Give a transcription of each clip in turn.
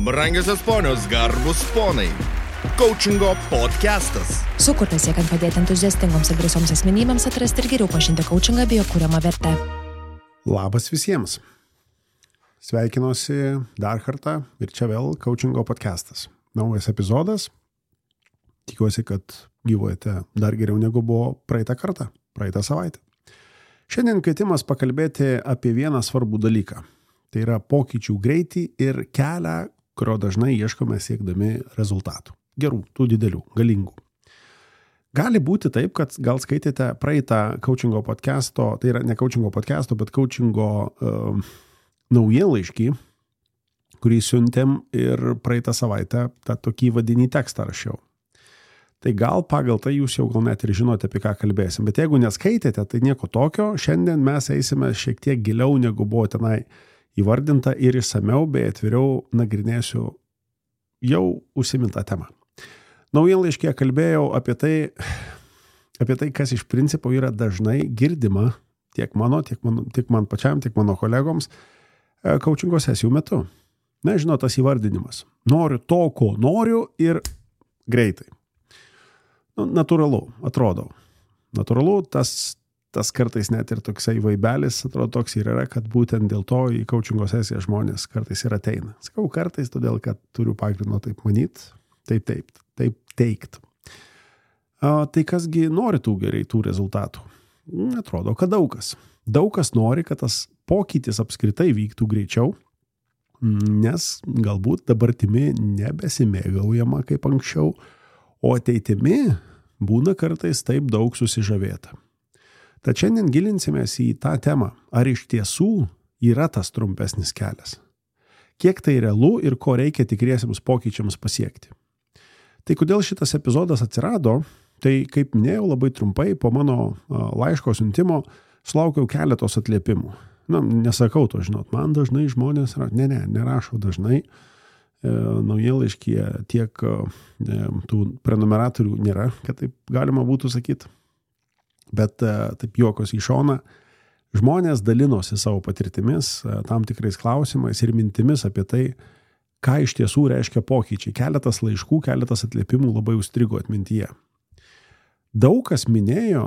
Brangiosios ponios, garbus ponai. Coachingo podcastas. Sukurtas siekiant padėti entuziastingoms ir drąsioms asmenybėms atrasti ir geriau pažinti coachingą bei jo kuriamą vertę. Labas visiems. Sveikinuosi dar kartą ir čia vėl Coachingo podcastas. Naujas epizodas. Tikiuosi, kad gyvuojate dar geriau negu buvo praeitą kartą, praeitą savaitę. Šiandien kvietimas pakalbėti apie vieną svarbų dalyką. Tai yra pokyčių greitį ir kelią, kurio dažnai ieškome siekdami rezultatų. Gerų, tų didelių, galingų. Gali būti taip, kad gal skaitėte praeitą coachingo podcasto, tai yra ne coachingo podcasto, bet coachingo naujienlaiškį, kurį siuntėm ir praeitą savaitę tą tokį vadinį tekstą rašiau. Tai gal pagal tai jūs jau gal net ir žinote, apie ką kalbėsim. Bet jeigu neskaitėte, tai nieko tokio. Šiandien mes eisime šiek tiek giliau, negu buvo tenai įvardinta ir išsamiau, bei atviriau nagrinėsiu jau užsimintą temą. Naujienlaiškyje kalbėjau apie tai, kas iš principo yra dažnai girdima tiek man pačiam, tiek mano kolegoms coachingo sesijų metu. Na, žinot, tas įvardinimas. Noriu to, ko noriu ir greitai. Natūralu, atrodo. Natūralu, tas kartais net ir toksai vaibelis, atrodo, toks ir yra, kad būtent dėl to į coachingo sesiją žmonės kartais ir ateina. Sakau kartais, todėl, kad turiu pagrindo taip manyti, taip teikt. Tai kasgi nori tų greitų rezultatų? Atrodo, kad daug kas. Daug kas nori, kad tas pokytis apskritai vyktų greičiau, nes galbūt dabartimi nebesimėgaujama kaip anksčiau, o ateitimi būna kartais taip daug susižavėta. Tad šiandien gilinsimės į tą temą, ar iš tiesų yra tas trumpesnis kelias. Kiek tai realu ir ko reikia tikriesiems pokyčiams pasiekti. Tai kodėl šitas epizodas atsirado, tai kaip minėjau labai trumpai, po mano laiško siuntimo sulaukiau keletos atliepimų. Nesakau to, žinot, man dažnai žmonės, nerašau dažnai, naujienlaiškyje tiek tų prenumeratorių nėra, kad taip galima būtų sakyti. Bet taip juokos į šoną, žmonės dalinosi savo patirtimis, tam tikrais klausimais ir mintimis apie tai, ką iš tiesų reiškia pokyčiai. Keletas laiškų, keletas atliepimų labai užstrigo atmintyje. Daug kas minėjo,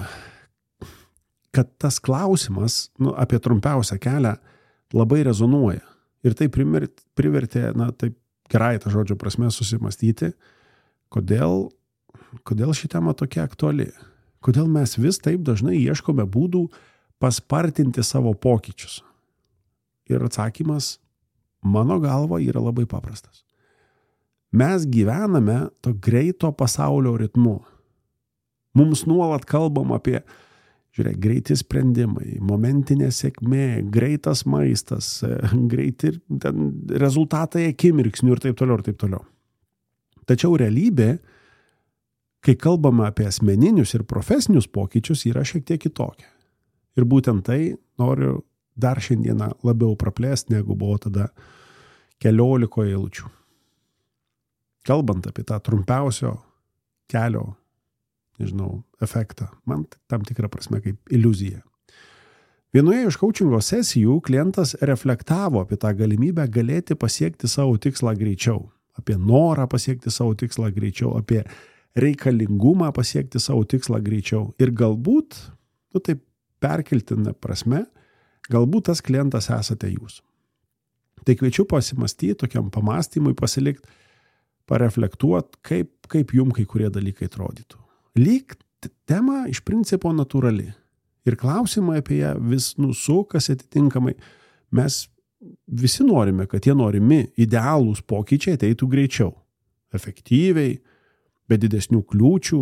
kad tas klausimas apie trumpiausią kelią labai rezonuoja. Ir tai privertė, taip gerai tą žodžio prasme susimastyti, kodėl ši tema tokia aktuali. Kodėl mes vis taip dažnai ieškome būdų paspartinti savo pokyčius. Ir atsakymas, mano galva, yra labai paprastas. Mes gyvename to greito pasaulio ritmu. Mums nuolat kalbam apie, greiti sprendimai, momentinė sėkmė, greitas maistas, greiti rezultatai akimirksnių ir taip toliau. Tačiau realybė, kai kalbame apie asmeninius ir profesinius pokyčius, yra šiek tiek kitokia. Ir būtent tai noriu dar šiandieną labiau praplėsti, negu buvo tada 14 eilučių. Kalbant apie tą trumpiausio kelio, efektą, man tam tikrą prasme kaip iliuzija. Vienoje iš coachingo sesijų klientas reflektavo apie tą galimybę galėti pasiekti savo tikslą greičiau, apie norą pasiekti savo tikslą greičiau, apie reikalingumą pasiekti savo tikslą greičiau. Ir galbūt, taip perkeltina prasme, galbūt tas klientas esate jūs. Tai kviečiu pasimastyti, tokiam pamastymui pasilikti, pareflektuoti, kaip jum kai kurie dalykai atrodytų. Lyg tema iš principo natūrali. Ir klausimai apie ją vis sukasi atitinkamai. Mes visi norime, kad tie norimi idealūs pokyčiai ateitų greičiau, efektyviai, be didesnių kliūčių.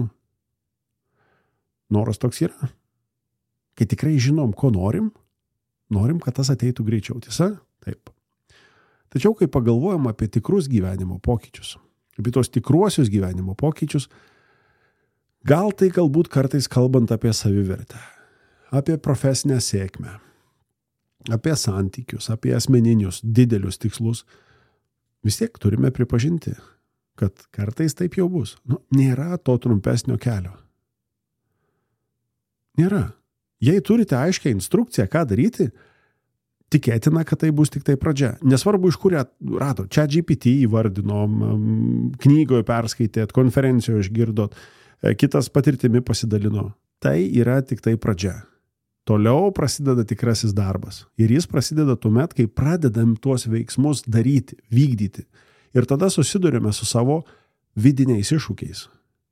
Noras toks yra. Kai tikrai žinom, ko norim, kad tas ateitų greičiau. Tiesa? Taip. Tačiau, kai pagalvojam apie tikrus gyvenimo pokyčius, apie tos tikruosius gyvenimo pokyčius, galbūt kartais kalbant apie savivertę, apie profesinę sėkmę, apie santykius, apie asmeninius didelius tikslus, vis tiek turime pripažinti, kad kartais taip jau bus. Nėra to trumpesnio kelio. Nėra. Jei turite aiškią instrukciją, ką daryti, tikėtina, kad tai bus tik tai pradžia. Nesvarbu, iš kur rado. ChatGPT įvardino, knygoje perskaitėt, konferencijoje išgirdot, kitas patirtimi pasidalino. Tai yra tik tai pradžia. Toliau prasideda tikrasis darbas. Ir jis prasideda tuomet, kai pradedam tuos veiksmus daryti, vykdyti. Ir tada susidurime su savo vidiniais iššūkiais.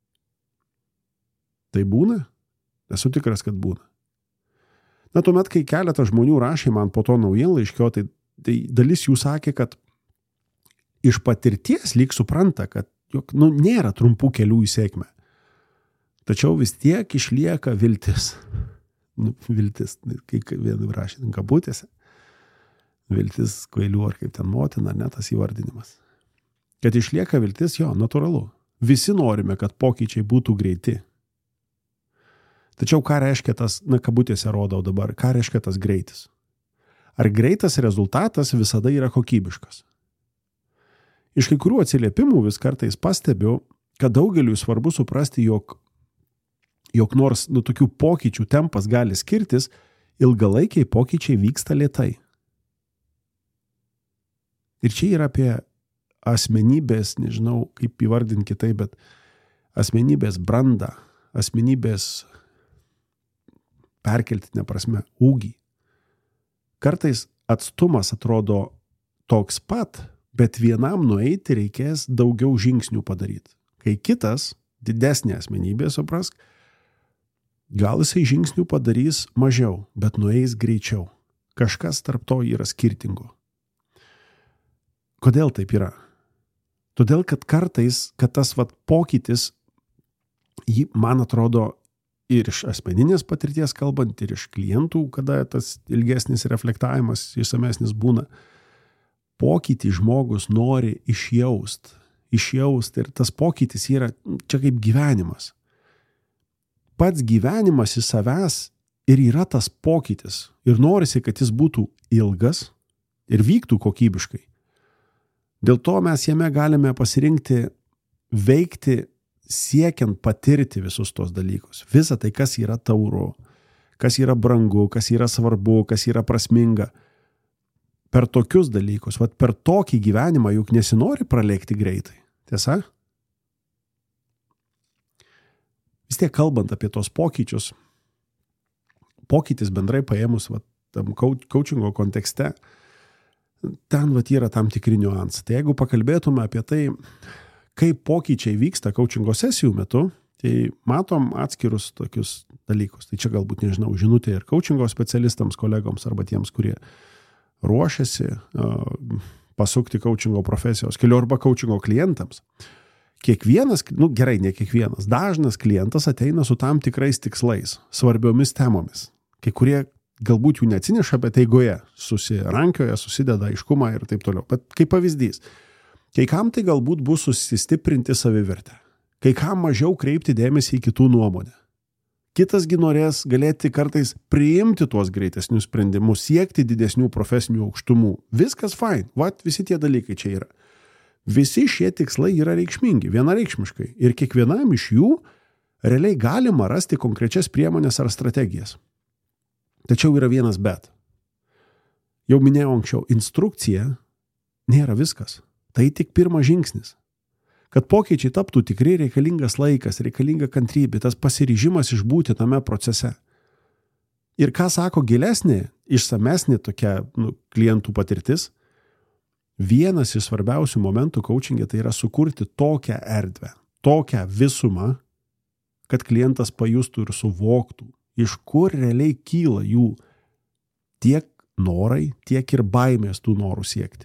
Tai būna? Esu tikras, kad būna. Na, tuomet, kai keletą žmonių rašė man po to naujienlaiškio, tai dalis jų sakė, kad iš patirties lyg supranta, kad nėra trumpų kelių į sėkmę. Tačiau vis tiek išlieka viltis. Viltis, kaip vienai rašė, kabutėse. Viltis kvailių ar kaip ten motina, ne tas įvardinimas. Kad išlieka viltis, jo, natūralu. Visi norime, kad pokyčiai būtų greiti. Tačiau ką reiškia tas, kabutėse rodau dabar, ką reiškia tas greitis? Ar greitas rezultatas visada yra kokybiškas? Iš kai kurių atsiliepimų vis kartais pastebiu, kad daugeliui svarbu suprasti, jog nors tokių pokyčių tempas gali skirtis, ilgalaikiai pokyčiai vyksta lėtai. Ir čia yra apie asmenybės, nežinau kaip įvardinti kitaip, bet asmenybės brandą, asmenybės perkeltinė prasme, ūgį. Kartais atstumas atrodo toks pat, bet vienam nueiti reikės daugiau žingsnių padaryti. Kai kitas, didesnė asmenybė, suprask, gal jisai žingsnių padarys mažiau, bet nueis greičiau. Kažkas tarp to yra skirtingo. Kodėl taip yra? Todėl, kad kartais, kad tas pokytis, man atrodo, ir iš asmeninės patirties kalbant, ir iš klientų, kada tas ilgesnis reflektavimas, išsamesnis būna, pokytį žmogus nori išjaust ir tas pokytis yra čia kaip gyvenimas. Pats gyvenimas į savęs ir yra tas pokytis. Ir norisi, kad jis būtų ilgas ir vyktų kokybiškai. Dėl to mes jame galime pasirinkti veikti siekiant patirti visus tos dalykus. Visa tai, kas yra tauru, kas yra brangu, kas yra svarbu, kas yra prasminga. Per tokius dalykus, per tokį gyvenimą juk nesinori pralėkti greitai. Tiesa? Vis tiek kalbant apie tos pokyčius, pokytis bendrai paėmus tam coachingo kontekste, ten yra tam tikri niuansai. Tai jeigu pakalbėtume apie tai, kaip pokyčiai vyksta coachingo sesijų metu, tai matom atskirus tokius dalykus. Tai čia galbūt, nežinau, žinutė ir coachingo specialistams, kolegoms arba tiems, kurie ruošiasi pasukti coachingo profesijos keliu arba coachingo klientams. Kiekvienas, gerai, ne kiekvienas, dažnas klientas ateina su tam tikrais tikslais, svarbiomis temomis. Kai kurie galbūt jų neatsineša, bet eigoje susirankioja, susideda aiškumą ir taip toliau. Bet kaip pavyzdys, kai kam tai galbūt bus susistiprinti savivertę, kai kam mažiau kreipti dėmesį į kitų nuomonę. Kitasgi norės galėti kartais priimti tuos greitesnius sprendimus, siekti didesnių profesinių aukštumų. Viskas fine, visi tie dalykai čia yra. Visi šie tikslai yra reikšmingi, vienareikšmiškai. Ir kiekvienam iš jų realiai galima rasti konkrečias priemonės ar strategijas. Tačiau yra vienas bet. Jau minėjau anksčiau, instrukcija nėra viskas. Tai tik pirmas žingsnis. Kad pokyčiai taptų tikrai reikalingas laikas, reikalinga kantrybė, tas pasiryžimas išbūti tame procese. Ir ką sako gilesnė, išsamesnė tokia klientų patirtis, vienas iš svarbiausių momentų coachingė tai yra sukurti tokią erdvę, tokią visumą, kad klientas pajustų ir suvoktų, iš kur realiai kyla jų tiek norai, tiek ir baimės tų norų siekti.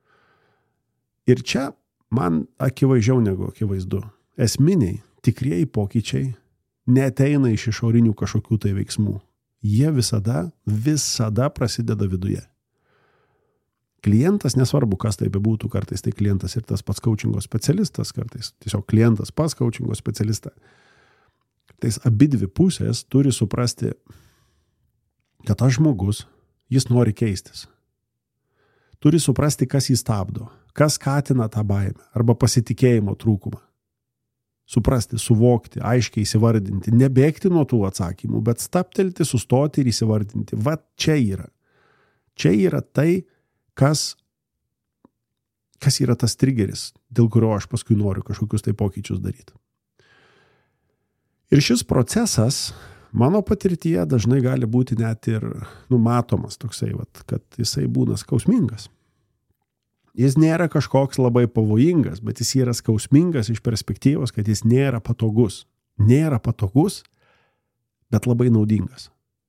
Ir čia man akivaizdžiau negu akivaizdu. Esminiai, tikrieji pokyčiai neateina iš išorinių kažkokių tai veiksmų. Jie visada prasideda viduje. Klientas, nesvarbu, kas tai bebūtų, kartais tai klientas ir tas pats coachingo specialistas, kartais tiesiog klientas pas coachingo specialistą. Kartais abidvi pusės turi suprasti, kad tas žmogus, jis nori keistis. Turi suprasti, kas jį stabdo, kas skatina tą baimę arba pasitikėjimo trūkumą. Suprasti, suvokti, aiškiai įsivardinti, nebėgti nuo tų atsakymų, bet stabtelti, sustoti ir įsivardinti. Čia yra. Čia yra tai, kas yra tas trigeris, dėl kurio aš paskui noriu kažkokius tai pokyčius daryti. Ir šis procesas mano patirtyje dažnai gali būti net ir numatomas toksai, kad jisai būna skausmingas. Jis nėra kažkoks labai pavojingas, bet jis yra skausmingas iš perspektyvos, kad jis nėra patogus. Nėra patogus, bet labai naudingas.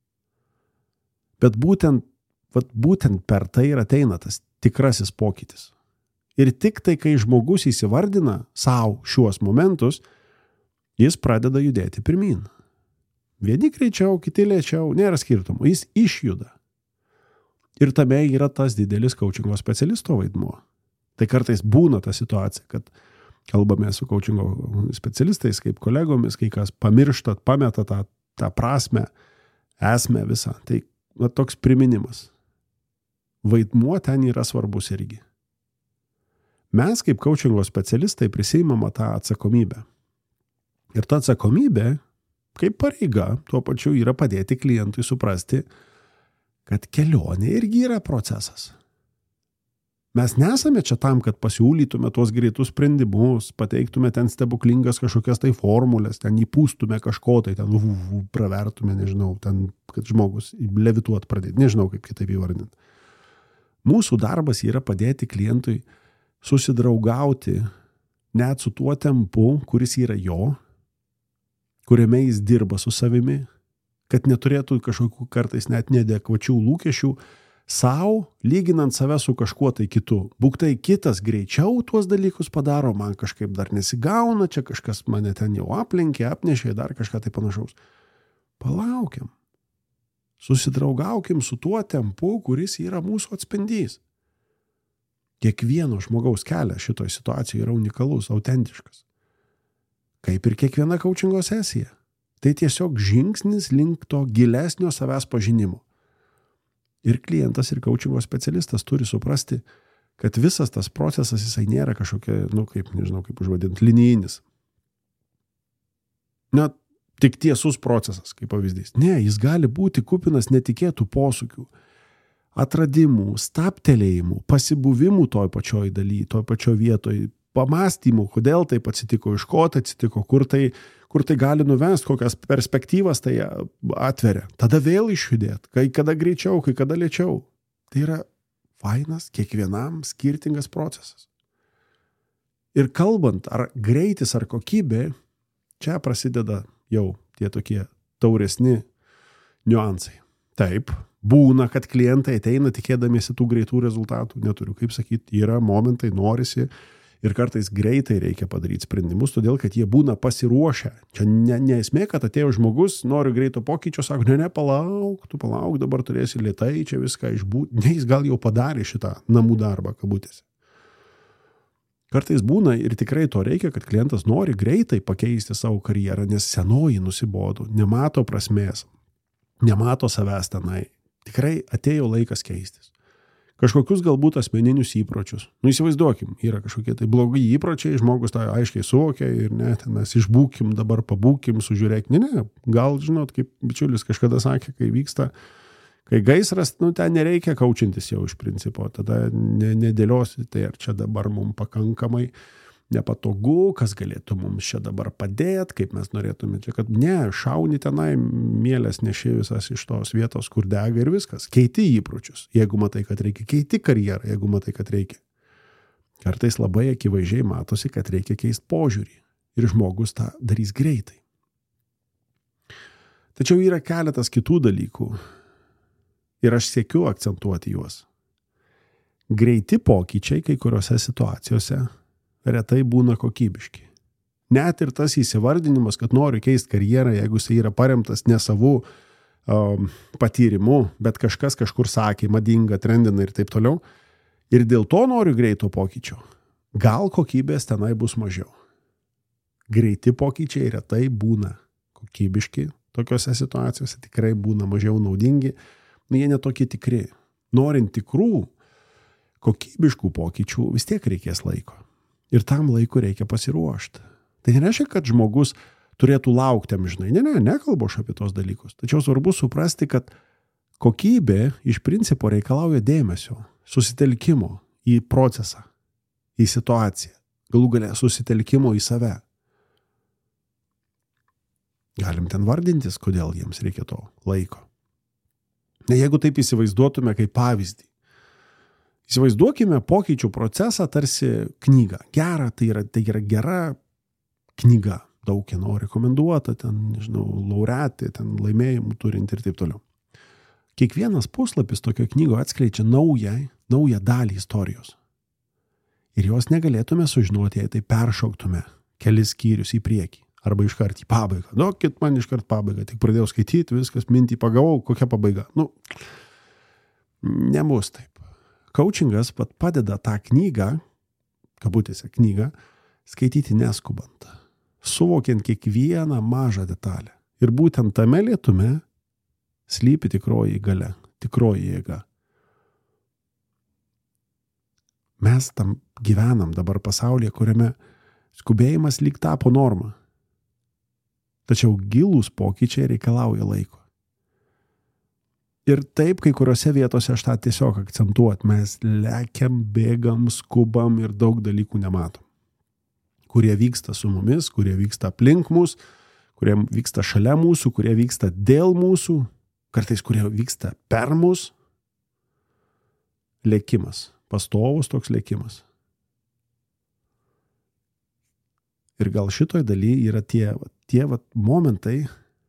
Bet būtent per tai ir ateina tas tikrasis pokytis. Ir tik tai, kai žmogus įsivardina savo šiuos momentus, jis pradeda judėti pirmin. Vieni greičiau, kiti lėčiau, nėra skirtumo, jis išjuda. Ir tame yra tas didelis coachingo specialisto vaidmuo. Tai kartais būna ta situacija, kad kalbame su coachingo specialistais, kaip kolegomis, kai kas pamiršta, pameta tą prasmę, esmę visą. Tai toks priminimas. Vaidmuo ten yra svarbus irgi. Mes kaip coachingo specialistai prisiimame tą atsakomybę. Ir ta atsakomybė, kaip pareiga, tuo pačiu yra padėti klientui suprasti, kad kelionė irgi yra procesas. Mes nesame čia tam, kad pasiūlytume tuos greitus sprendimus, pateiktume ten stebuklingas kažkokias tai formulės, ten įpūstume kažko, tai ten pravertume, nežinau, ten, kad žmogus levituot pradėti, nežinau, kaip kitaip įvardinti. Mūsų darbas yra padėti klientui susidraugauti net su tuo tempu, kuris yra jo, kuriame jis dirba su savimi, kad neturėtų kažkokių kartais net neadekvačių lūkesčių savo, lyginant save su kažkuo tai kitu. Būk tai kitas greičiau tuos dalykus padaro, man kažkaip dar nesigauna, čia kažkas mane ten jau aplenkė, apnešė, dar kažką tai panašaus. Palaukiam. Susidraugaukim su tuo tempu, kuris yra mūsų atspindys. Kiekvieno žmogaus kelias šitoj situacijoje yra unikalus, autentiškas. Kaip ir kiekviena coachingo sesija. Tai tiesiog žingsnis link to gilesnio savęs pažinimo. Ir klientas, ir coachingo specialistas turi suprasti, kad visas tas procesas jisai nėra kažkokia, kaip užvadinti, linijinis. Tik tiesus procesas, kaip pavyzdys. Ne, jis gali būti kupinas netikėtų posūkių, atradimų, stabtelėjimų, pasibuvimų toj pačioj daly, toj pačioj vietoj, pamastymų, kodėl taip atsitiko, iš ko tai atsitiko, kur tai gali nuvesti, kokias perspektyvas tai atveria. Tada vėl išjudėti, kai kada greičiau, kai kada lėčiau. Tai yra fainas, kiekvienam skirtingas procesas. Ir kalbant, ar greitis, ar kokybė, čia prasideda jau tie tokie tauresni niuansai. Taip, būna, kad klientai ateina tikėdamiesi tų greitų rezultatų. Neturiu, kaip sakyti, yra momentai, norisi ir kartais greitai reikia padaryti sprendimus, todėl, kad jie būna pasiruošę. Čia ne esmė, kad atėjo žmogus, nori greito pokyčio, sako, palauk, dabar turėsi lėtai čia viską išbūti. Ne, jis gal jau padarė šitą namų darbą, kabutėse. Kartais būna ir tikrai to reikia, kad klientas nori greitai pakeisti savo karjerą, nes senoji nusibodo, nemato prasmės, nemato savęs tenai. Tikrai atėjo laikas keistis. Kažkokius galbūt asmeninius įpročius. Įsivaizduokim, yra kažkokie tai blogi įpročiai, žmogus tai aiškiai suvokia ir ten mes išbūkim, dabar pabūkim, sužiūrėk. Ne, gal, žinot, kaip bičiulis kažkada sakė, kai vyksta, kai gaisras, ten nereikia kaučintis jau iš principo, tada nedėliosi, tai ar čia dabar mums pakankamai nepatogu, kas galėtų mums čia dabar padėti, kaip mes norėtume čia, kad šauni tenai, mielės neši visas iš tos vietos, kur dega ir viskas. Keiti įpročius, jeigu matai, kad reikia. Keiti karjerą, jeigu matai, kad reikia. Kartais labai akivaizdžiai matosi, kad reikia keisti požiūrį. Ir žmogus tą darys greitai. Tačiau yra keletas kitų dalykų. Ir aš siekiu akcentuoti juos. Greiti pokyčiai kai kuriuose situacijose retai būna kokybiški. Net ir tas įsivardinimas, kad noriu keisti karjerą, jeigu jis yra paremtas ne savų patyrimu, bet kažkas kažkur sakė, madinga, trendina ir taip toliau, ir dėl to noriu greito pokyčio. Gal kokybės tenai bus mažiau. Greiti pokyčiai retai būna kokybiški, tokiose situacijose tikrai būna mažiau naudingi, jie netokie tikri. Norint tikrų, kokybiškų pokyčių vis tiek reikės laiko. Ir tam laiku reikia pasiruošti. Tai nereiškia, kad žmogus turėtų laukti amžinai. Nekalbu aš apie tos dalykus. Tačiau svarbu suprasti, kad Kokybė iš principo reikalauja dėmesio, susitelkimo į procesą, į situaciją, galų gale susitelkimo į save. Galim ten vardintis, kodėl jiems reikia to laiko. Jeigu taip įsivaizduotume kaip pavyzdį, įsivaizduokime pokyčių procesą tarsi knygą. Gera, tai yra gera knyga, daug kieno rekomenduota, ten, nežinau, laureatė, ten laimėjimų turinti ir taip toliau. Kiekvienas puslapis tokio knygo atskleidžia naują dalį istorijos. Ir jos negalėtume sužinoti, jei tai peršoktume kelis skyrius į priekį arba iškart į pabaigą. Duokit man iškart pabaigą, tik pradėjau skaityti, viskas mintį pagavau, kokia pabaiga. Nebus taip. Coachingas padeda tą knygą, kabutėse knygą, skaityti neskubant, suvokiant kiekvieną mažą detalę. Ir būtent tame lėtume slypi tikroji galia, tikroji jėga. Mes tam gyvenam dabar pasaulyje, kuriame skubėjimas lyg tapo norma. Tačiau gilūs pokyčiai reikalauja laiko. Ir taip, kai kuriuose vietose aš tą tiesiog akcentuot, mes lekiam, bėgam, skubam ir daug dalykų nematom. Kurie vyksta su mumis, kurie vyksta aplink mus, kurie vyksta šalia mūsų, kurie vyksta dėl mūsų, kartais kurie vyksta per mus. Lėkimas, pastovus toks lėkimas. Ir gal šitoj daly yra tie momentai,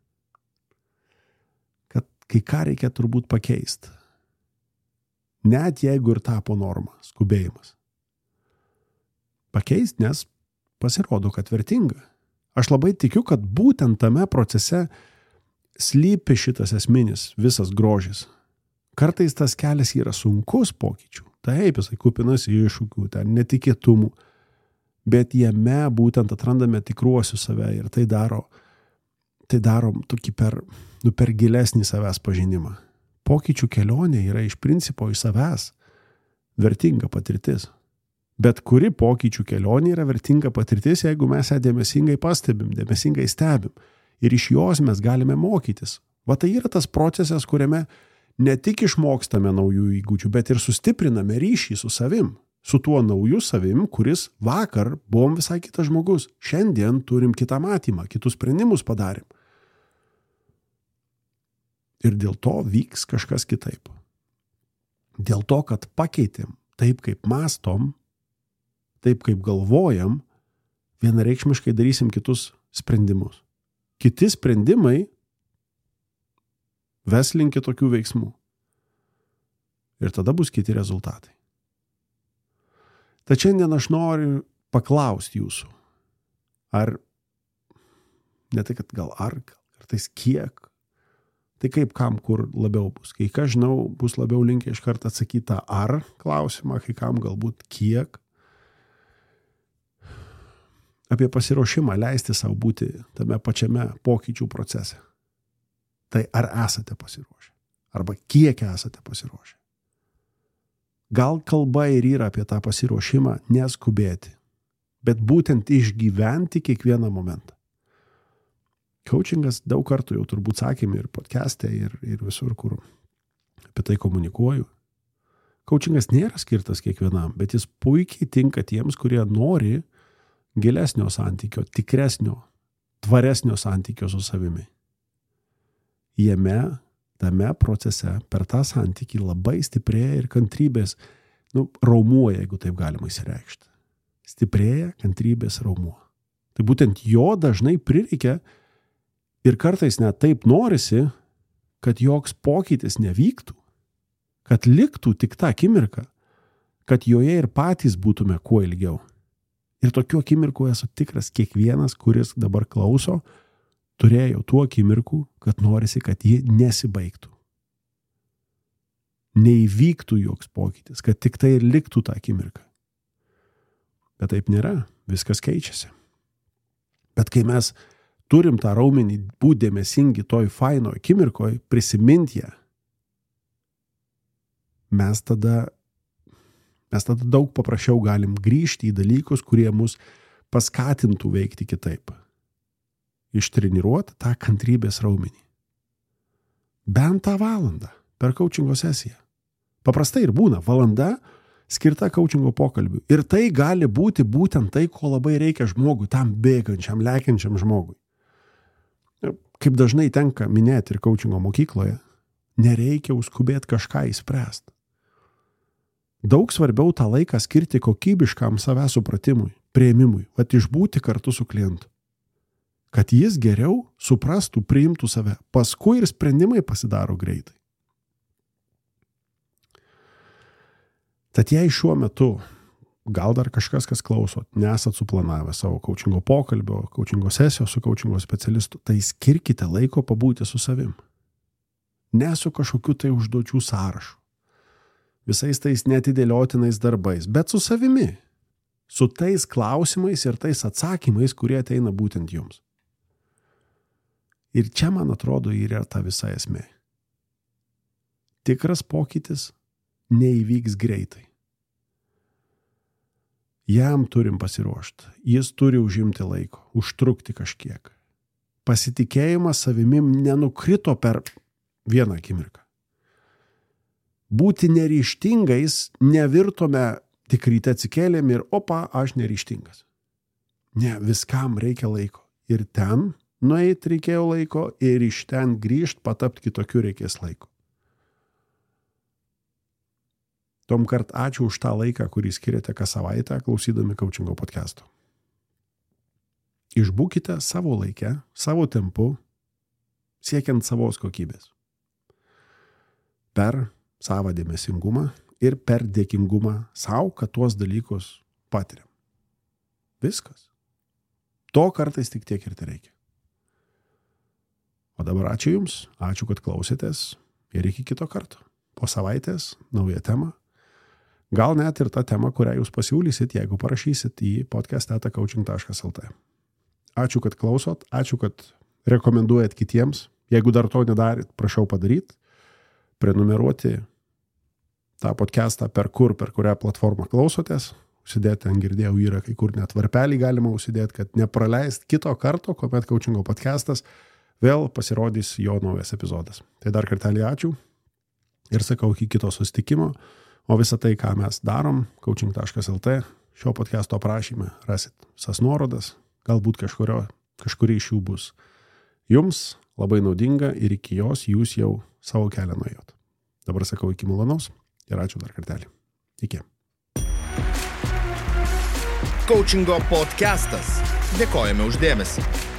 kad kai ką reikia turbūt pakeisti. Net jeigu ir tapo norma, skubėjimas. Pakeisti, nes pasirodo, kad vertinga. Aš labai tikiu, kad būtent tame procese slypi šitas esminis visas grožis. Kartais tas kelias yra sunkus pokyčių. Taip, jisai kupinas iššūkių, ten netikėtumų. Bet jame būtent atrandame tikruosius save ir tai daro tokį per gilesnį savęs pažinimą. Pokyčių kelionė yra iš principo iš savęs vertinga patirtis. Bet kuri pokyčių kelionė yra vertinga patirtis, jeigu mes ją dėmesingai pastebim, dėmesingai stebim. Ir iš jos mes galime mokytis. Va tai yra tas procesas, kuriame ne tik išmokstame naujų įgūdžių, bet ir sustipriname ryšį su savim. Su tuo nauju savim, kuris vakar buvom visai kitas žmogus. Šiandien turim kitą matymą, kitus sprendimus padarim. Ir dėl to vyks kažkas kitaip. Dėl to, kad pakeitėm taip, kaip mąstom, taip, kaip galvojam, vienareikšmiškai darysim kitus sprendimus. Kiti sprendimai ves link kitokių veiksmų. Ir tada bus kiti rezultatai. Tad šiandien aš noriu paklausti jūsų, ar, ne tai, kad gal kartais kiek, tai kaip kam kur labiau bus. Kai ką žinau, bus labiau linkę iš karto atsakyti tą ar klausimą, kai kam galbūt kiek. Apie pasiruošimą leisti savo būti tame pačiame pokyčių procese. Tai ar esate pasiruošę? Arba kiek esate pasiruošę? Gal kalba ir yra apie tą pasiruošimą neskubėti, bet būtent išgyventi kiekvieną momentą. Coachingas daug kartų jau turbūt sakėme ir podcast'e, ir visur, kur apie tai komunikuoju. Coachingas nėra skirtas kiekvienam, bet jis puikiai tinka tiems, kurie nori gilesnio santykio, tikresnio, tvaresnio santykio su savimi. Tame procese per tą santykį labai stiprėja ir kantrybės, raumuo, jeigu taip galima įsireikšti. Stiprėja kantrybės raumuo. Tai būtent jo dažnai prireikia ir kartais net taip norisi, kad joks pokytis nevyktų, kad liktų tik tą akimirką, kad joje ir patys būtume kuo ilgiau. Ir tokiu akimirku esu tikras, kiekvienas, kuris dabar klauso, turėjau tų akimirkų, kad norisi, kad ji nesibaigtų. Neįvyktų joks pokytis, kad tik tai ir liktų tą akimirką. Bet taip nėra, viskas keičiasi. Bet kai mes turim tą raumenį būti dėmesingi toj faino akimirkoj, prisiminti ją, mes tada daug paprasčiau galim grįžti į dalykus, kurie mus paskatintų veikti kitaip. Ištreniruoti tą kantrybės raumenį. Bent tą valandą per coachingo sesiją. Paprastai ir būna valanda skirta coachingo pokalbiui. Ir tai gali būti būtent tai, ko labai reikia žmogui, tam bėgančiam, lekiančiam žmogui. Kaip dažnai tenka minėti ir coachingo mokykloje, nereikia užskubėti kažką įspręsti. Daug svarbiau tą laiką skirti kokybiškam savęs supratimui, priėmimui, išbūti kartu su klientu. Kad jis geriau suprastų, priimtų save, paskui ir sprendimai pasidaro greitai. Tad jei šiuo metu, gal dar kažkas, kas klauso, nesat suplanavę savo coachingo pokalbio, coachingo sesijos su coachingo specialistu, tai skirkite laiko pabūti su savim. Ne su kažkokiu tai užduočių sąrašu, visais tais neatidėliotinais darbais, bet su savimi, su tais klausimais ir tais atsakymais, kurie ateina būtent jums. Ir čia, man atrodo, yra ta visa esmė. Tikras pokytis neįvyks greitai. Jam turim pasiruošti, jis turi užimti laiko, užtrukti kažkiek. Pasitikėjimas savimim nenukrito per vieną akimirką. Būti neryžtingais nevirtome tik ryte atsikėlėm ir aš neryžtingas. Ne, viskam reikia laiko. Ir ten nueit reikėjo laiko ir iš ten grįžt, patapti kitokiu reikės laiko. Tomkart ačiū už tą laiką, kurį skiriate kas savaitę klausydami coachingo podcast'o. Išbūkite savo laikę, savo tempu, siekiant savos kokybės. Per savo dėmesingumą ir per dėkingumą savo, kad tuos dalykus patiriam. Viskas. To kartais tik tiek ir tai reikia. O dabar ačiū Jums, ačiū, kad klausėtės ir iki kito karto. Po savaitės nauja tema. Gal net ir ta tema, kurią Jūs pasiūlysit, jeigu parašysit į podcast@coaching.lt. Ačiū, kad klausot, ačiū, kad rekomenduojat kitiems. Jeigu dar to nedarit, prašau padaryti. Prenumeruoti tą podcastą per kurią platformą klausotės. Užsidėti, ant girdėjau, yra kai kur net varpelį galima užsidėti, kad nepraleist kito karto, kuomet coachingo podcastas vėl pasirodys jo naujas epizodas. Tai dar kartelį ačiū ir sakau iki kito susitikimo. O visą tai, ką mes darom, coaching.lt, šio podcasto aprašyme rasit visas nuorodas, galbūt kažkuri iš jų bus jums labai naudinga ir iki jos jūs jau savo kelią nuėjot. Dabar sakau iki malonaus ir ačiū dar kartelį. Iki. Coachingo podcastas. Dėkojame už dėmesį.